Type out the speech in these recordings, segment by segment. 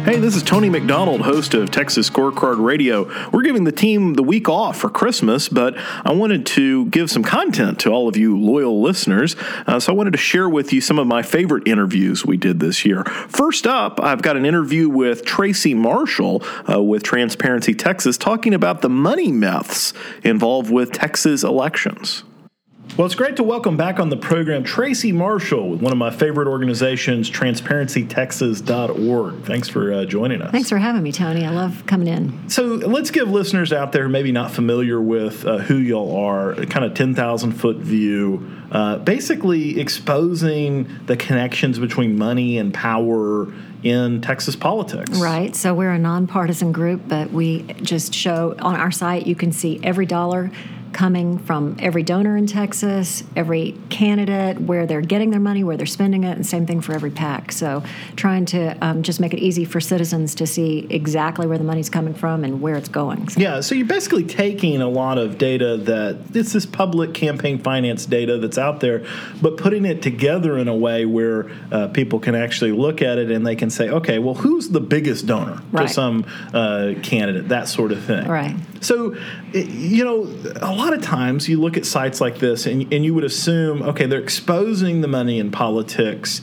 Hey, this is Tony McDonald, host of Texas Scorecard Radio. We're giving the team the week off for Christmas, but I wanted to give some content to all of you loyal listeners, so I wanted to share with you some of my favorite interviews we did this year. First up, I've got an interview with Tracy Marshall with Transparency Texas talking about the money myths involved with Texas elections. Well, it's great to welcome back on the program Tracy Marshall with one of my favorite organizations, TransparencyTexas.org. Thanks for joining us. Thanks for having me, Tony. I love coming in. So let's give listeners out there maybe not familiar with who y'all are, kind of 10,000-foot view, basically exposing the connections between money and power in Texas politics. Right. So we're a nonpartisan group, but we just show on our site you can see every dollar coming from every donor in Texas, every candidate, where they're getting their money, where they're spending it, and same thing for every PAC. So trying to just make it easy for citizens to see exactly where the money's coming from and where it's going. Yeah, so you're basically taking a lot of data that it's this public campaign finance data that's out there, but putting it together in a way where people can actually look at it and they can say, okay, well, who's the biggest donor to some candidate, that sort of thing. Right. So, you know, a lot of times you look at sites like this and you would assume, okay, they're exposing the money in politics.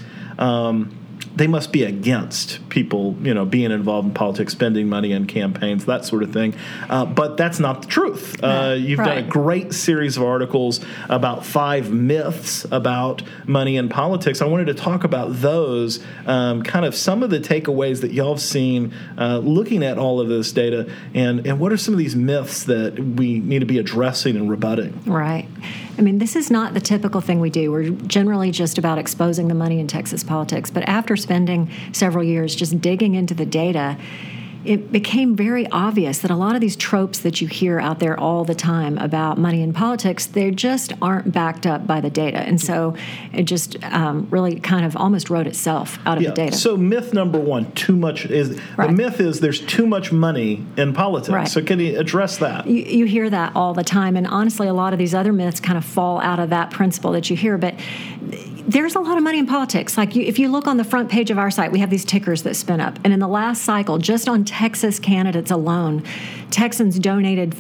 They must be against people, you know, being involved in politics, spending money in campaigns, that sort of thing. But that's not the truth. You've done a great series of articles about 5 myths about money in politics. I wanted to talk about those, kind of some of the takeaways that y'all have seen looking at all of this data, and what are some of these myths that we need to be addressing and rebutting? Right. I mean, this is not the typical thing we do. We're generally just about exposing the money in Texas politics. But after spending several years just digging into the data, it became very obvious that a lot of these tropes that you hear out there all the time about money in politics, they just aren't backed up by the data. And so it just really kind of almost wrote itself out of the data. So myth number one, too much is the myth is there's too much money in politics. Right. So can you address that? You hear that all the time. And honestly, a lot of these other myths kind of fall out of that principle that you hear. But there's a lot of money in politics. Like if you look on the front page of our site, we have these tickers that spin up. And in the last cycle, just on Texas candidates alone, Texans donated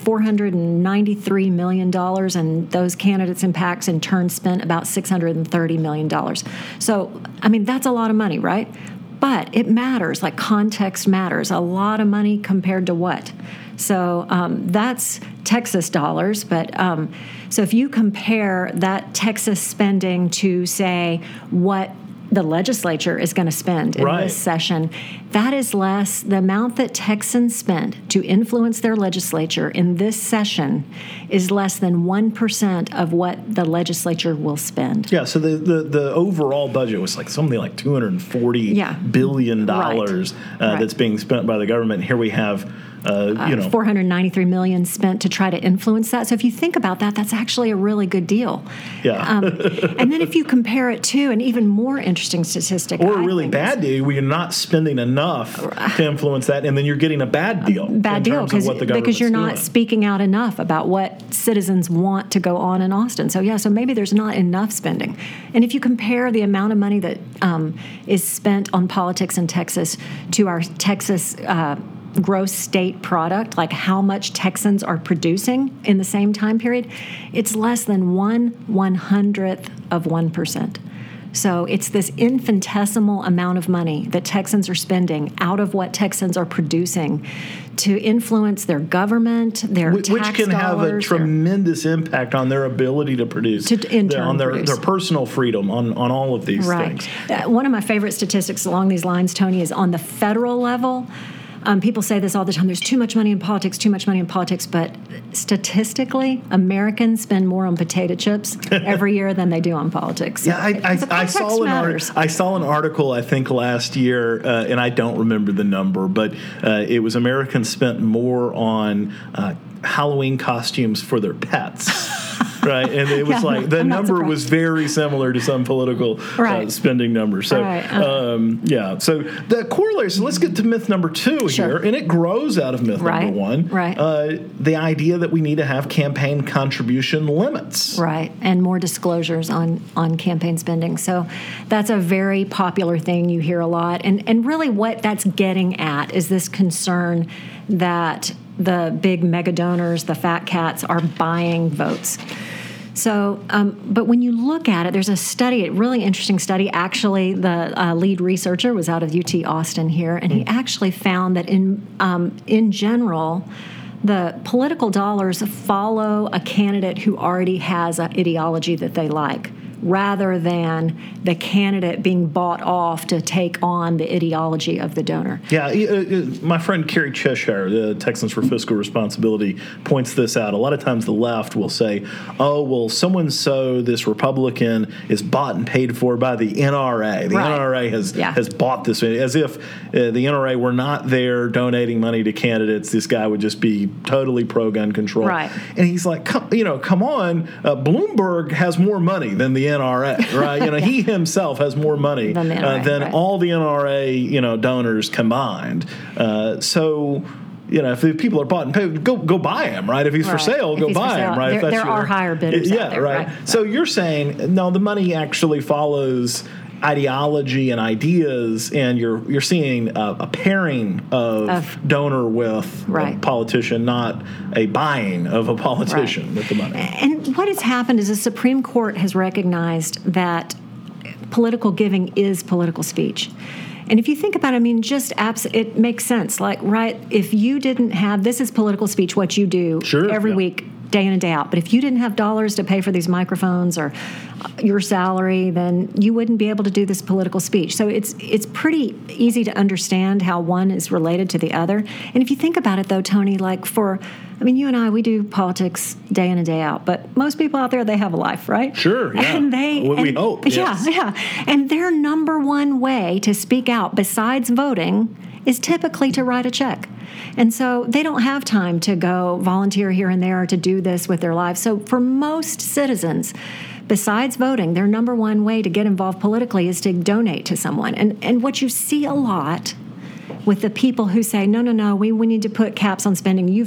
$493 million, and those candidates and PACs in turn spent about $630 million. So, I mean, that's a lot of money, right? But it matters, like context matters. A lot of money compared to what? So that's Texas dollars. But so if you compare that Texas spending to, say, what the legislature is going to spend in this session, that is less. The amount that Texans spend to influence their legislature in this session is less than 1% of what the legislature will spend. Yeah, so the overall budget was like something like $240 billion that's being spent by the government. Here we have $493 million spent to try to influence that. So if you think about that, that's actually a really good deal. Yeah. And then if you compare it to an even more interesting statistic, or a really bad deal where you're not spending enough to influence that, and then you're getting a bad deal. Because you're not speaking out enough about what citizens want to go on in Austin. So maybe there's not enough spending. And if you compare the amount of money that is spent on politics in Texas to our Texas gross state product, like how much Texans are producing in the same time period, it's less than 1/100th of 1%. So it's this infinitesimal amount of money that Texans are spending out of what Texans are producing to influence their government, their tax dollars. Which can have a tremendous impact on their ability to produce, on their personal freedom, on all of these things. One of my favorite statistics along these lines, Tony, is on the federal level. People say this all the time. There's too much money in politics, but statistically, Americans spend more on potato chips every year than they do on politics. Yeah, I saw an article, I think, last year, and I don't remember the number, but it was Americans spent more on Halloween costumes for their pets right? And it was like the number was very similar to some political spending number. So, So the corollary. So let's get to myth number 2 here, and it grows out of myth number 1. Right. The idea that we need to have campaign contribution limits. Right, and more disclosures on campaign spending. So that's a very popular thing you hear a lot. And really what that's getting at is this concern that the big mega donors, the fat cats, are buying votes. So, but when you look at it, there's a study, a really interesting study. Actually, the lead researcher was out of UT Austin here, and he actually found that in general, the political dollars follow a candidate who already has an ideology that they like, rather than the candidate being bought off to take on the ideology of the donor. Yeah, my friend Carrie Cheshire, the Texans for Fiscal Responsibility, points this out. A lot of times the left will say, oh, well, so-and-so, this Republican, is bought and paid for by the NRA. The NRA has bought this, as if the NRA were not there donating money to candidates. This guy would just be totally pro-gun control. Right. And he's like, come on, Bloomberg has more money than the NRA, right? He himself has more money than all the NRA, donors combined. So, if the people are bought and paid, go buy him, right? If he's for sale, go buy him, right? There are higher bidders out there, right. So you're saying, no, the money actually follows ideology and ideas, and you're seeing a pairing of donor with a politician, not a buying of a politician with the money. And what has happened is the Supreme Court has recognized that political giving is political speech. And if you think about it, it makes sense. Like, if you didn't have, this is political speech, what you do every week, day in and day out. But if you didn't have dollars to pay for these microphones or your salary, then you wouldn't be able to do this political speech. So it's pretty easy to understand how one is related to the other. And if you think about it, though, Tony, you and I, we do politics day in and day out. But most people out there, they have a life, right? Sure, yeah. And we hope. Yes. Yeah. And their number one way to speak out, besides voting, is typically to write a check. And so they don't have time to go volunteer here and there to do this with their lives. So for most citizens, besides voting, their number one way to get involved politically is to donate to someone. And what you see a lot with the people who say, no, we need to put caps on spending. You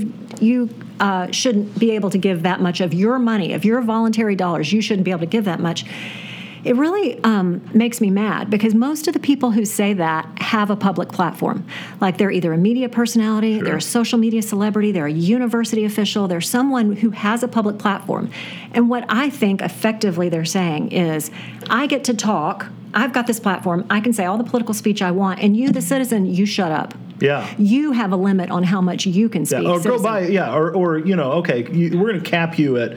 shouldn't be able to give that much of your money, of your voluntary dollars. You shouldn't be able to give that much. It really makes me mad, because most of the people who say that have a public platform. Like, they're either a media personality, they're a social media celebrity, they're a university official, they're someone who has a public platform. And what I think effectively they're saying is, I get to talk, I've got this platform, I can say all the political speech I want, and you, the citizen, you shut up. Yeah. You have a limit on how much you can speak. Or go buy, we're going to cap you at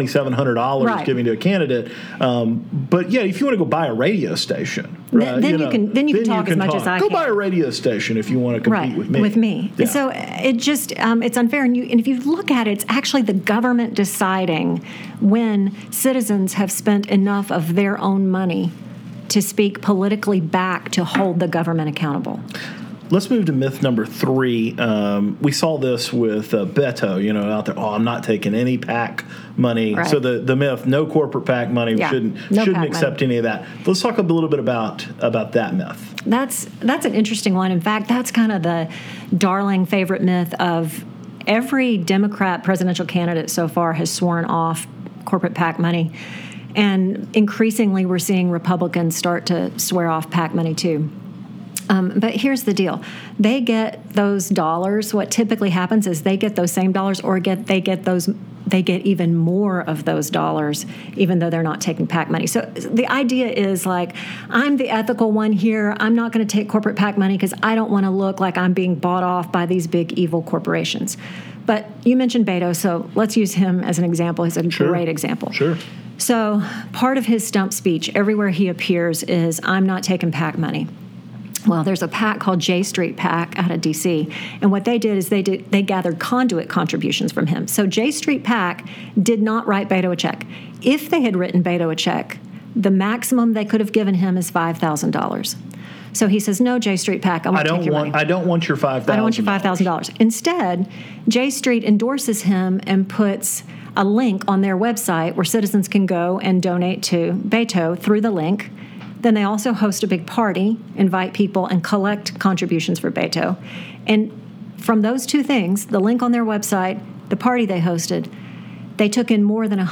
$2,700 giving to a candidate. But if you want to go buy a radio station, then you can talk as much as I can. Go buy a radio station if you want to compete with me. With me. Yeah. So it just it's unfair. And if you look at it, it's actually the government deciding when citizens have spent enough of their own money to speak politically back to hold the government accountable. Let's move to myth number 3. We saw this with Beto, out there. Oh, I'm not taking any PAC money. Right. So the myth, no corporate PAC money. We shouldn't accept any of that. Let's talk a little bit about that myth. That's an interesting one. In fact, that's kind of the darling favorite myth of every Democrat presidential candidate so far has sworn off corporate PAC money. And increasingly, we're seeing Republicans start to swear off PAC money too. But here's the deal. They get those dollars. What typically happens is they get those same dollars, or they get even more of those dollars, even though they're not taking PAC money. So the idea is, like, I'm the ethical one here. I'm not going to take corporate PAC money because I don't want to look like I'm being bought off by these big evil corporations. But you mentioned Beto, so let's use him as an example. He's a great example. Sure. So part of his stump speech, everywhere he appears, is, I'm not taking PAC money. Well, there's a PAC called J Street PAC out of D.C., and what they did is they gathered conduit contributions from him. So J Street PAC did not write Beto a check. If they had written Beto a check, the maximum they could have given him is $5,000. So he says, no, J Street PAC, I don't want your $5,000. I don't want your $5,000. Instead, J Street endorses him and puts a link on their website where citizens can go and donate to Beto through the link. Then they also host a big party, invite people, and collect contributions for Beto. And from those two things, the link on their website, the party they hosted, they took in more than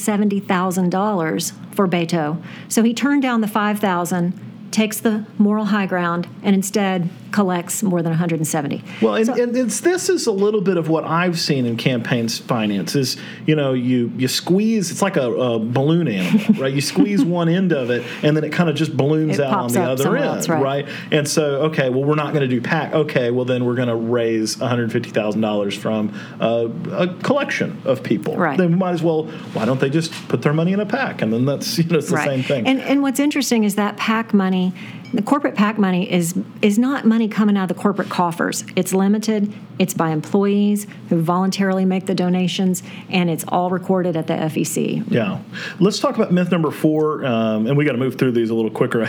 $170,000 for Beto. So he turned down the $5,000, takes the moral high ground, and instead collects more than $170,000. Well, and this is a little bit of what I've seen in campaign finance is, you squeeze, it's like a balloon animal, right? You squeeze one end of it, and then it kind of just balloons out on the other end, right? And so, okay, well, we're not going to do PAC. Okay, well, then we're going to raise $150,000 from a collection of people. Right. They might as well, why don't they just put their money in a PAC? And then that's, it's the same thing. And what's interesting is that PAC money, the corporate PAC money is not money coming out of the corporate coffers. It's limited. It's by employees who voluntarily make the donations, and it's all recorded at the FEC. Yeah. Let's talk about myth number 4, and we got to move through these a little quicker.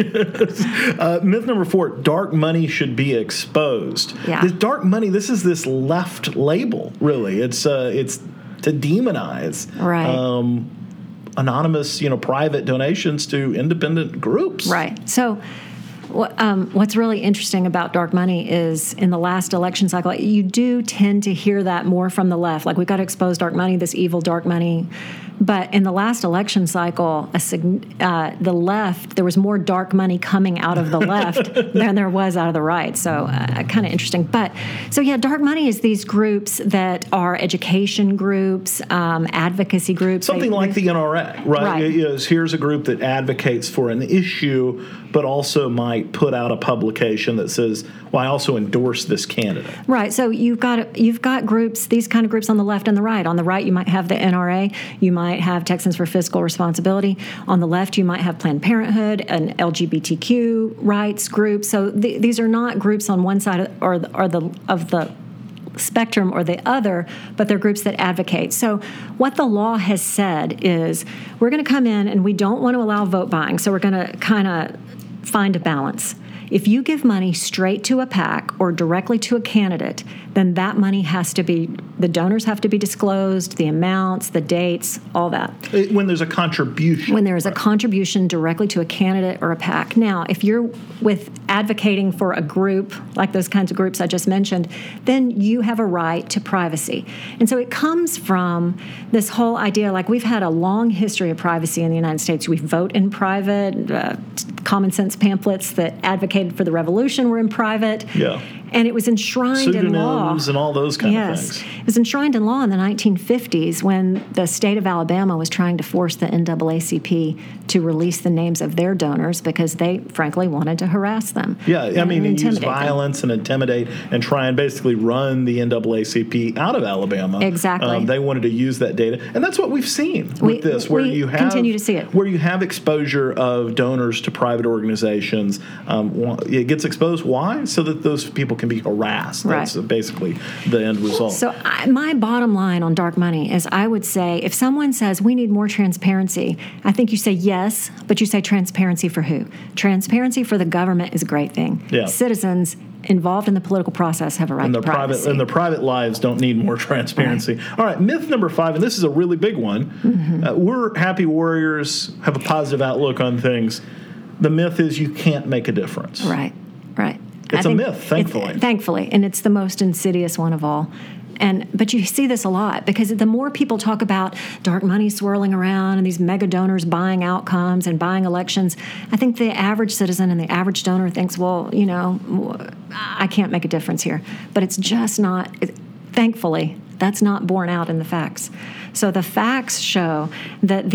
Myth number 4, dark money should be exposed. Yeah. This dark money, this is this left label, really. It's to demonize. Right. Anonymous, private donations to independent groups. Right. So what's really interesting about dark money is in the last election cycle, you do tend to hear that more from the left. Like, we've got to expose dark money, this evil dark money. But in the last election cycle, the left, there was more dark money coming out of the left than there was out of the right. So kind of interesting. So dark money is these groups that are education groups, advocacy groups. Something like the NRA, right? Here's a group that advocates for an issue, but also might put out a publication that says, well, I also endorse this candidate. Right. So you've got groups, these kind of groups on the left and the right. On the right, you might have the NRA. You might have Texans for Fiscal Responsibility. On the left, you might have Planned Parenthood, an LGBTQ rights group. So these are not groups on one side of the spectrum or the other, but they're groups that advocate. So what the law has said is we're going to come in and we don't want to allow vote buying. So we're going to kind of find a balance. If you give money straight to a PAC or directly to a candidate, then that money the donors have to be disclosed, the amounts, the dates, all that. When there's a contribution. When there is a contribution directly to a candidate or a PAC. Now, if you're advocating for a group, like those kinds of groups I just mentioned, then you have a right to privacy. And so it comes from this whole idea, like we've had a long history of privacy in the United States. We vote in private, common sense pamphlets that advocated for the revolution were in private. Yeah. And it was enshrined in law. Pseudonyms and all those kind of things. It was enshrined in law in the 1950s when the state of Alabama was trying to force the NAACP to release the names of their donors because they, frankly, wanted to harass them. Yeah, and use violence and intimidate and try and basically run the NAACP out of Alabama. Exactly. They wanted to use that data. And that's what we've seen with this, where you have continue to see it. Where you have exposure of donors to private organizations. It gets exposed. Why? So that those people can be harassed. That's basically the end result. So my bottom line on dark money is I would say if someone says we need more transparency, I think you say yes, but you say transparency for who? Transparency for the government is a great thing. Yeah. Citizens involved in the political process have a right to privacy. And their private lives don't need more transparency. Right. All right, myth number 5, and this is a really big one. Mm-hmm. We're happy warriors, have a positive outlook on things. The myth is you can't make a difference. Right. It's a myth, thankfully. Thankfully, and it's the most insidious one of all. But you see this a lot because the more people talk about dark money swirling around and these mega donors buying outcomes and buying elections, I think the average citizen and the average donor thinks, well, I can't make a difference here. But it's just not, thankfully, that's not borne out in the facts. So the facts show that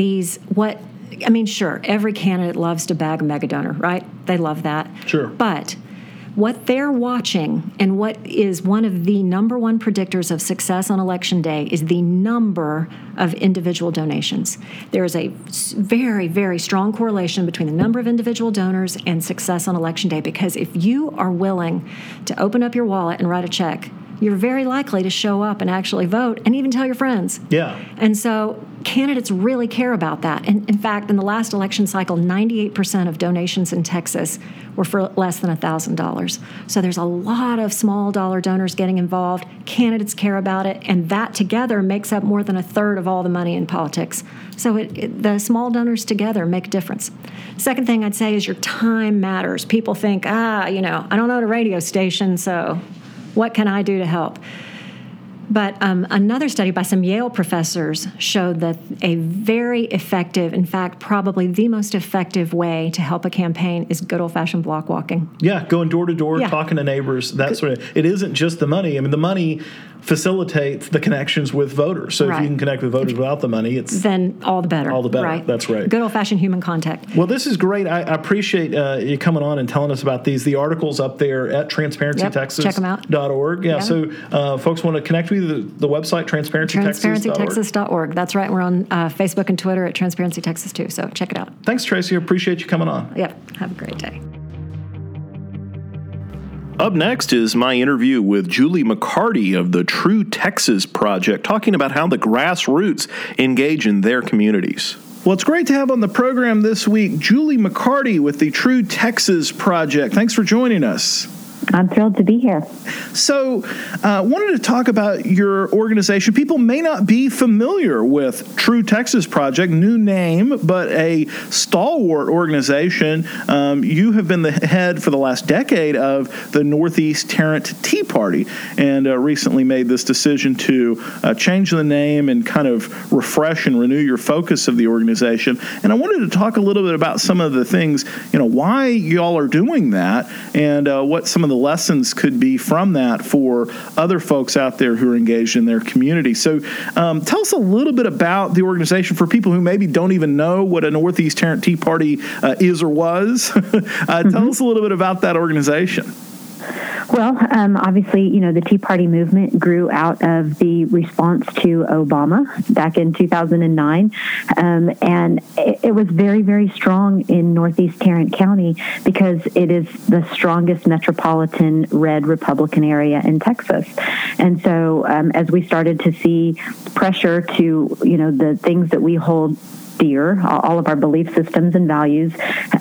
sure, every candidate loves to bag a mega donor, right? They love that. Sure. But what they're watching and what is one of the number one predictors of success on Election Day is the number of individual donations. There is a very, very strong correlation between the number of individual donors and success on Election Day, because if you are willing to open up your wallet and write a check you're very likely to show up and actually vote and even tell your friends. Yeah. And so candidates really care about that. And in fact, in the last election cycle, 98% of donations in Texas were for less than $1,000. So there's a lot of small dollar donors getting involved. Candidates care about it, and that together makes up more than a third of all the money in politics. So the small donors together make a difference. Second thing I'd say is your time matters. People think, I don't know the radio station, so what can I do to help? But another study by some Yale professors showed that a very effective, in fact, probably the most effective way to help a campaign is good old-fashioned block walking. Yeah, going door to door, talking to neighbors, that sort of. It isn't just the money. I mean, the money facilitates the connections with voters. So if you can connect with voters without the money, it's then all the better. All the better. Right. That's right. Good old-fashioned human contact. Well, this is great. I appreciate you coming on and telling us about these. The articles up there at transparencytexas.org. Check them out. Yeah. So folks want to connect with you. The website transparencytexas.org. That's right. We're on Facebook and Twitter at Transparency Texas too. So check it out. Thanks, Tracy. I appreciate you coming on. Yep. Have a great day. Up next is my interview with Julie McCarty of the True Texas Project, talking about how the grassroots engage in their communities. Well, it's great to have on the program this week Julie McCarty with the True Texas Project. Thanks for joining us. I'm thrilled to be here. So, wanted to talk about your organization. People may not be familiar with True Texas Project, new name, but a stalwart organization. You have been the head for the last decade of the Northeast Tarrant Tea Party, and recently made this decision to change the name and kind of refresh and renew your focus of the organization. And I wanted to talk a little bit about some of the things, why y'all are doing that, and what some of the lessons could be from that for other folks out there who are engaged in their community. So tell us a little bit about the organization for people who maybe don't even know what a Northeast Tarrant Tea Party is or was. Tell us a little bit about that organization. Well, obviously, the Tea Party movement grew out of the response to Obama back in 2009. And it was very, very strong in Northeast Tarrant County because it is the strongest metropolitan red Republican area in Texas. And so as we started to see pressure to, the things that we hold dear, all of our belief systems and values,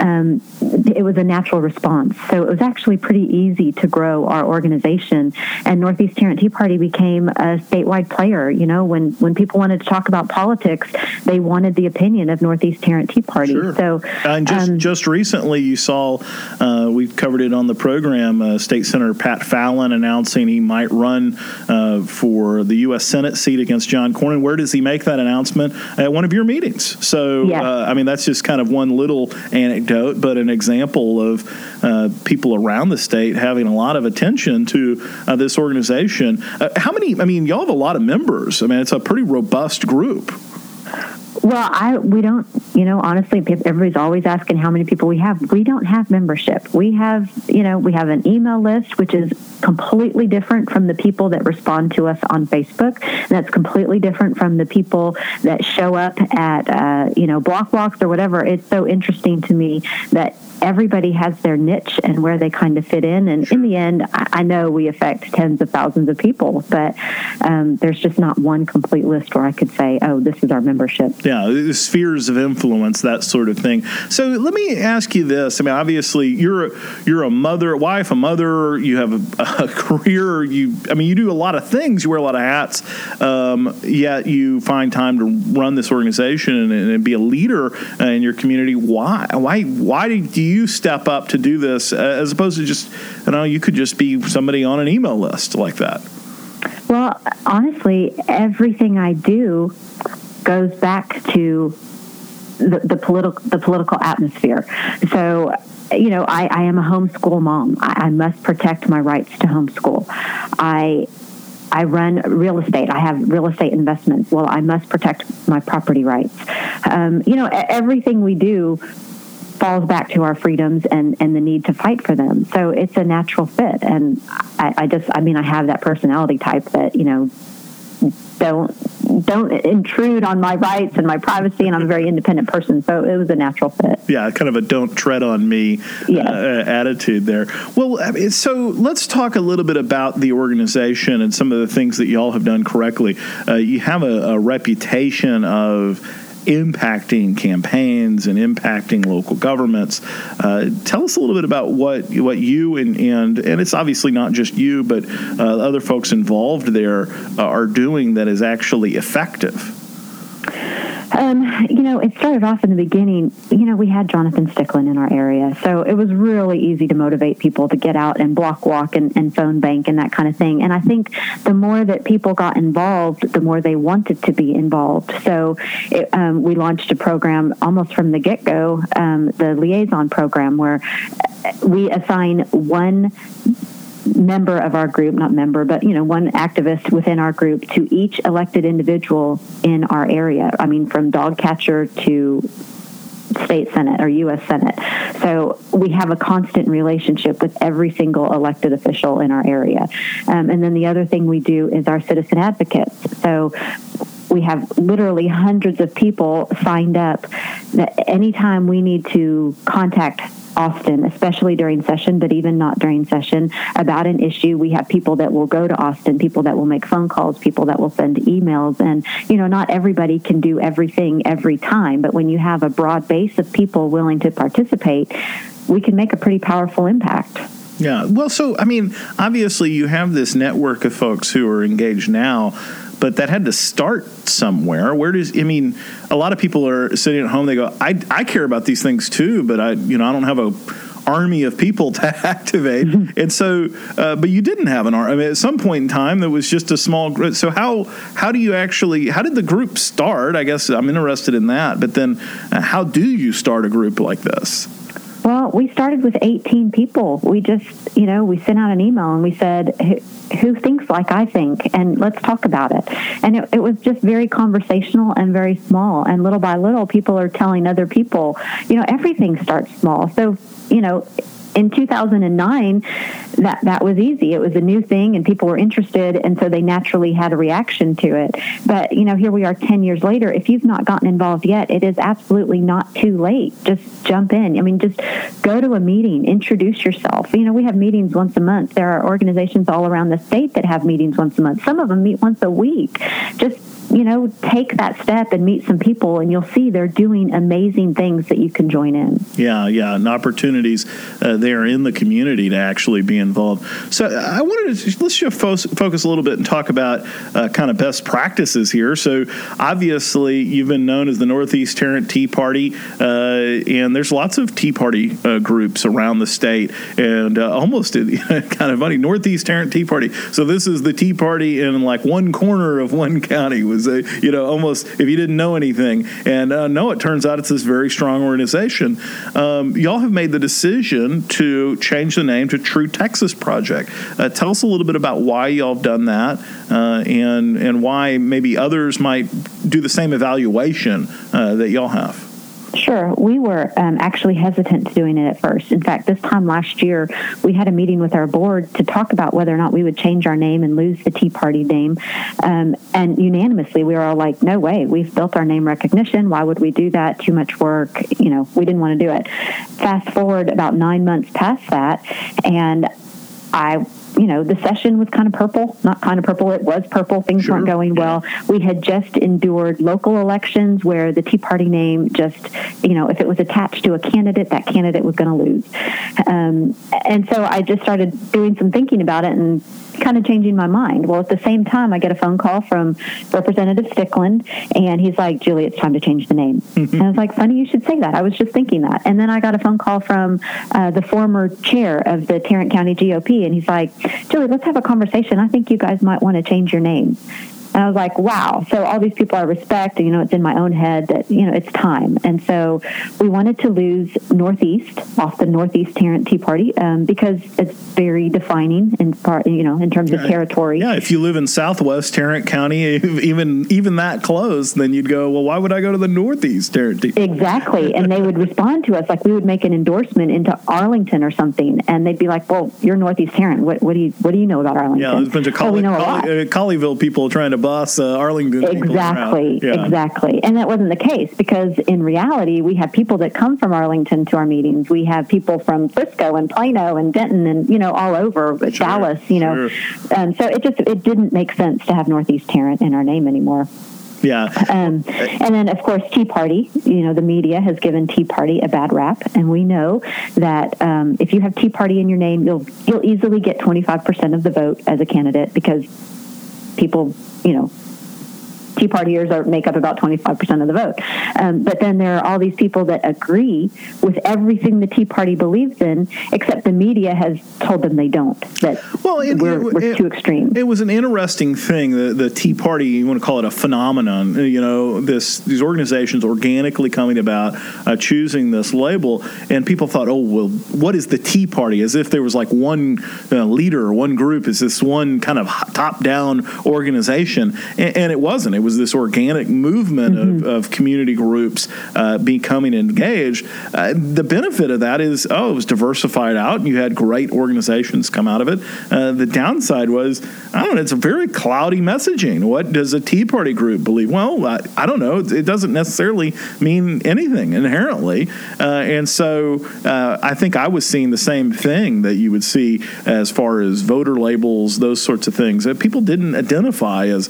it was a natural response. So it was actually pretty easy to grow our organization. And Northeast Tarrant Tea Party became a statewide player. When people wanted to talk about politics, they wanted the opinion of Northeast Tarrant Tea Party. Sure. So, and just recently, you saw, we've covered it on the program, State Senator Pat Fallon announcing he might run for the U.S. Senate seat against John Cornyn. Where does he make that announcement? At one of your meetings. So, yes. That's just kind of one little anecdote, but an example of people around the state having a lot of attention to this organization. How many, y'all have a lot of members. It's a pretty robust group. Well, we don't, honestly, everybody's always asking how many people we have. We don't have membership. We have, we have an email list, which is completely different from the people that respond to us on Facebook. That's completely different from the people that show up at, block walks or whatever. It's so interesting to me that everybody has their niche and where they kind of fit in. And in the end, I know we affect tens of thousands of people, but there's just not one complete list where I could say, oh, this is our membership. Yeah, spheres of influence, that sort of thing. So let me ask you this. Obviously, you're a wife, a mother, you have a career, you do a lot of things, you wear a lot of hats, yet you find time to run this organization and be a leader in your community. Why do you step up to do this as opposed to just, you could just be somebody on an email list like that? Well, honestly, everything I do goes back to the political atmosphere. So, I am a homeschool mom. I must protect my rights to homeschool. I run real estate. I have real estate investments. Well, I must protect my property rights. Everything we do falls back to our freedoms and the need to fight for them. So it's a natural fit. And I have that personality type that, don't don't intrude on my rights and my privacy, and I'm a very independent person, so it was a natural fit. Yeah, kind of a don't tread on me attitude there. Well, so let's talk a little bit about the organization and some of the things that y'all have done correctly. You have a reputation of impacting campaigns and impacting local governments. Tell us a little bit about what you and it's obviously not just you, but other folks involved there are doing that is actually effective. It started off in the beginning, we had Jonathan Stickland in our area. So it was really easy to motivate people to get out and block walk and phone bank and that kind of thing. And I think the more that people got involved, the more they wanted to be involved. So we launched a program almost from the get-go, the liaison program, where we assign one member of our group, not member, but, one activist within our group to each elected individual in our area. I mean, from dog catcher to state senate or U.S. Senate. So we have a constant relationship with every single elected official in our area. And then the other thing we do is our citizen advocates. So we have literally hundreds of people signed up that anytime we need to contact Austin, especially during session, but even not during session, about an issue, we have people that will go to Austin, people that will make phone calls, people that will send emails. And, not everybody can do everything every time, but when you have a broad base of people willing to participate, we can make a pretty powerful impact. Yeah. Well, so, obviously you have this network of folks who are engaged now, but that had to start somewhere. A lot of people are sitting at home, they go, I care about these things too, but I don't have a army of people to activate. And so, but you didn't have an army. At some point in time, there was just a small group. So how did the group start? I guess I'm interested in that. But then how do you start a group like this? Well, we started with 18 people. We just, we sent out an email and we said, who thinks like I think? And let's talk about it. And it was just very conversational and very small. And little by little, people are telling other people, everything starts small. So, in 2009, that was easy. It was a new thing and people were interested, and so they naturally had a reaction to it. But, here we are 10 years later. If you've not gotten involved yet, it is absolutely not too late. Just jump in. Just go to a meeting, introduce yourself. We have meetings once a month. There are organizations all around the state that have meetings once a month. Some of them meet once a week. Just take that step and meet some people, and you'll see they're doing amazing things that you can join in. Yeah, and opportunities there in the community to actually be involved. So I wanted to let's just focus a little bit and talk about kind of best practices here. So obviously you've been known as the Northeast Tarrant Tea Party, and there's lots of Tea Party groups around the state, and almost kind of funny, Northeast Tarrant Tea Party. So this is the Tea Party in like one corner of one county. Was almost if you didn't know anything. And no, it turns out it's this very strong organization. Y'all have made the decision to change the name to True Texas Project. Tell us a little bit about why y'all have done that, and why maybe others might do the same evaluation that y'all have. Sure. We were actually hesitant to doing it at first. In fact, this time last year, we had a meeting with our board to talk about whether or not we would change our name and lose the Tea Party name. And unanimously, we were all like, no way. We've built our name recognition. Why would we do that? Too much work. We didn't want to do it. Fast forward about 9 months past that, and the session was kind of purple, not kind of purple, it was purple. Things weren't going well. We had just endured local elections where the Tea Party name just, if it was attached to a candidate, that candidate was going to lose. And so I just started doing some thinking about it and kind of changing my mind. Well, at the same time, I get a phone call from Representative Stickland, and he's like, Julie, it's time to change the name. And I was like, funny you should say that. I was just thinking that. And then I got a phone call from the former chair of the Tarrant County GOP, and he's like, Julie, let's have a conversation. I think you guys might want to change your name. And I was like, wow. So all these people I respect, it's in my own head that, it's time. And so we wanted to lose Northeast off the Northeast Tarrant Tea Party because it's very defining in terms of territory. Yeah, if you live in Southwest Tarrant County, even that close, then you'd go, well, why would I go to the Northeast Tarrant Tea? Exactly. And they would respond to us like we would make an endorsement into Arlington or something, and they'd be like, well, you're Northeast Tarrant. What do you know about Arlington? Yeah, there's a bunch of Colleyville people trying to boss Arlington. Exactly. And that wasn't the case, because in reality, we have people that come from Arlington to our meetings. We have people from Frisco and Plano and Denton and, all over, Dallas, so it didn't make sense to have Northeast Tarrant in our name anymore. Yeah. And then, of course, Tea Party. The media has given Tea Party a bad rap, and we know that if you have Tea Party in your name, you'll easily get 25% of the vote as a candidate, because people, Tea Partiers make up about 25% of the vote. But then there are all these people that agree with everything the Tea Party believes in, except the media has told them they don't, that we're too extreme. It was an interesting thing, the Tea Party, you want to call it a phenomenon, these organizations organically coming about, choosing this label, and people thought, oh, well, what is the Tea Party? As if there was like one leader or one group, is this one kind of top-down organization, and it wasn't. It was this organic movement of community groups becoming engaged. The benefit of that is, it was diversified out, and you had great organizations come out of it. The downside was, it's a very cloudy messaging. What does a Tea Party group believe? Well, I don't know. It doesn't necessarily mean anything inherently. And so I think I was seeing the same thing that you would see as far as voter labels, those sorts of things. That people didn't identify as,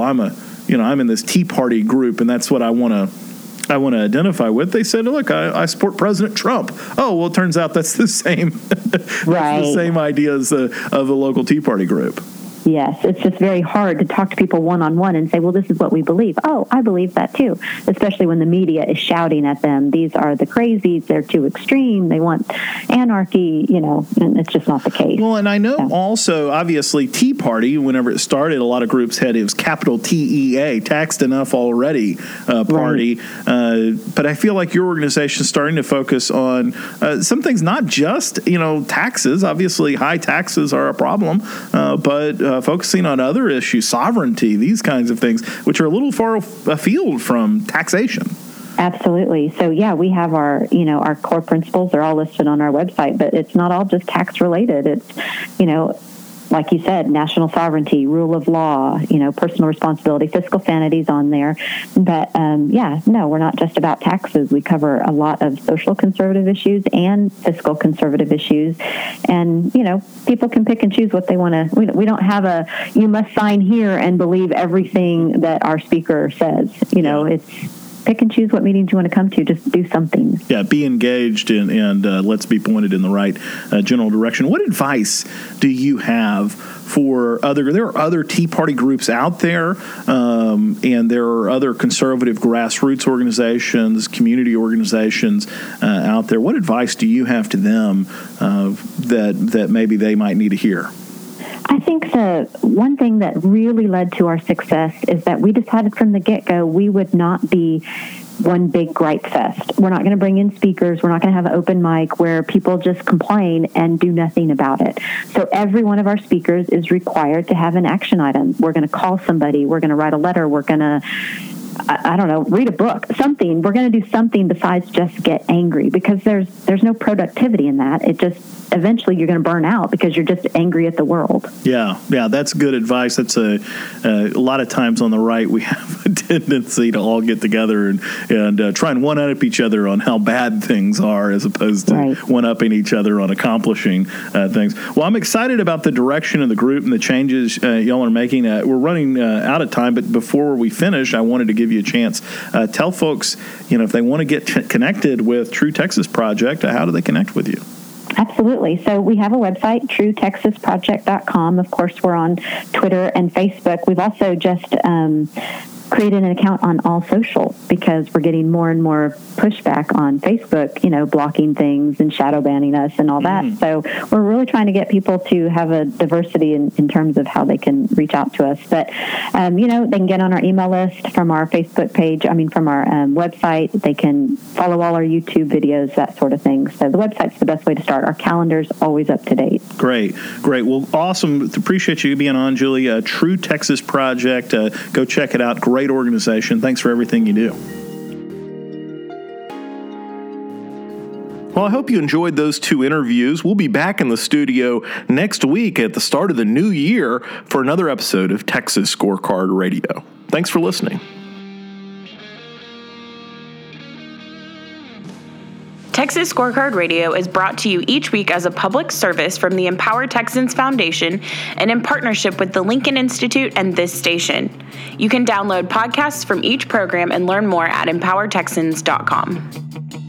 I'm in this Tea Party group, and that's what I want to identify with. They said, look, I support President Trump. Oh, well, it turns out that's the same, right. the same ideas of the local Tea Party group. Yes, it's just very hard to talk to people one-on-one and say, well, this is what we believe. Oh, I believe that too, especially when the media is shouting at them. These are the crazies. They're too extreme. They want anarchy, and it's just not the case. Well, and I know also, obviously, Tea Party, whenever it started, a lot of groups had, it was capital TEA, Taxed Enough Already Party. Right. But I feel like your organization is starting to focus on some things, not just, taxes. Obviously, high taxes are a problem, but focusing on other issues, sovereignty, these kinds of things, which are a little far afield from taxation. Absolutely. So, we have our core principles. They're all listed on our website, but it's not all just tax related. It's, like you said, national sovereignty, rule of law, personal responsibility, fiscal sanity's on there. But, we're not just about taxes. We cover a lot of social conservative issues and fiscal conservative issues. And, people can pick and choose what they want to. We don't have you must sign here and believe everything that our speaker says. It's pick and choose what meetings you want to come to. Just do something. Yeah, be engaged and let's be pointed in the right general direction. What advice do you have for there are other Tea Party groups out there, and there are other conservative grassroots organizations, community organizations out there. What advice do you have to them that maybe they might need to hear? I think the one thing that really led to our success is that we decided from the get-go we would not be one big gripe fest. We're not going to bring in speakers. We're not going to have an open mic where people just complain and do nothing about it. So every one of our speakers is required to have an action item. We're going to call somebody. We're going to write a letter. We're going to read a book, something. We're going to do something besides just get angry, because there's no productivity in that. It just, eventually you're going to burn out because you're just angry at the world. Yeah, that's good advice. That's a lot of times on the right, we have a tendency to all get together and try and one-up each other on how bad things are, as opposed to one-upping each other on accomplishing things. Well, I'm excited about the direction of the group and the changes y'all are making. We're running out of time, but before we finish, I wanted to give you a chance. Tell folks, if they want to get connected with True Texas Project, how do they connect with you? Absolutely. So we have a website, truetexasproject.com. Of course, we're on Twitter and Facebook. We've also just created an account on All Social, because we're getting more and more pushback on Facebook, blocking things and shadow banning us and all that. So we're really trying to get people to have a diversity in terms of how they can reach out to us. But, they can get on our email list from our Facebook page, from our website. They can follow all our YouTube videos, that sort of thing. So the website's the best way to start. Our calendar's always up to date. Great. Well, awesome. Appreciate you being on, Julie. True Texas Project. Go check it out. Great organization. Thanks for everything you do. Well, I hope you enjoyed those two interviews. We'll be back in the studio next week at the start of the new year for another episode of Texas Scorecard Radio. Thanks for listening. Texas Scorecard Radio is brought to you each week as a public service from the Empower Texans Foundation and in partnership with the Lincoln Institute and this station. You can download podcasts from each program and learn more at empowertexans.com.